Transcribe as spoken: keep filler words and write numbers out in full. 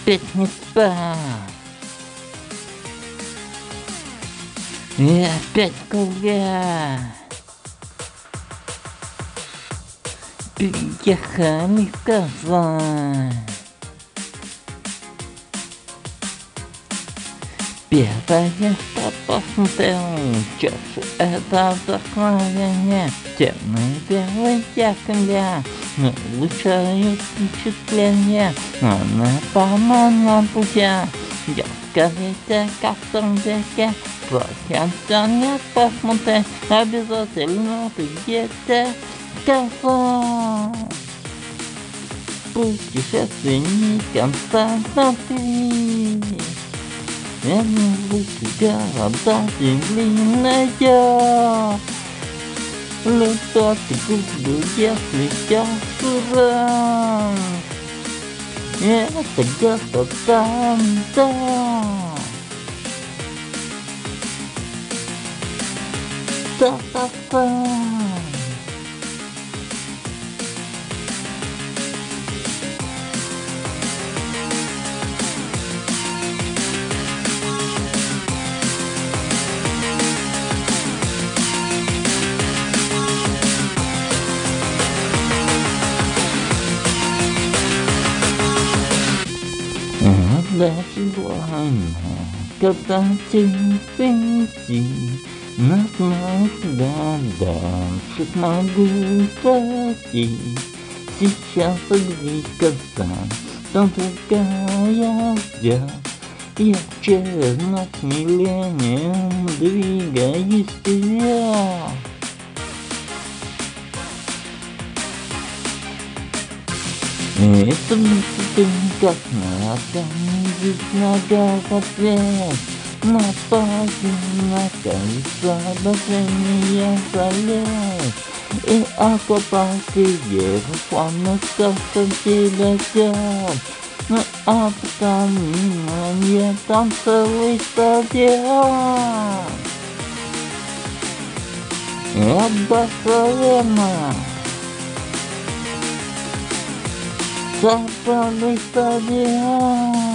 опять не спал. И опять гулять. Приехали в Казань. Первое, что посмотрел, чашу это вдохновение. Темный белый якоря улучшают впечатление. На поманном пути ярко ветер, как в том веке. Прощаться не посмотреть, обязательно приедет в Казань. Путешественникам смотри. Я не лучше города земли найдет. Летать буду, если я суран. Это где-то там, да. Да-да-да. Для желания, когда тебе идти, но знаю, куда дальше смогу пойти. Сейчас игры Казань, там другая взять. Я черно смелением двигаюсь вперед. Это мысль, как надо, видеть нога в ответ. На пазе, на колесо, движение залез. И аквапарки, еврофон, просто тебя ждет. Ну а пока мимо мне там целый стадион. Это Барселона. Забавный стадион.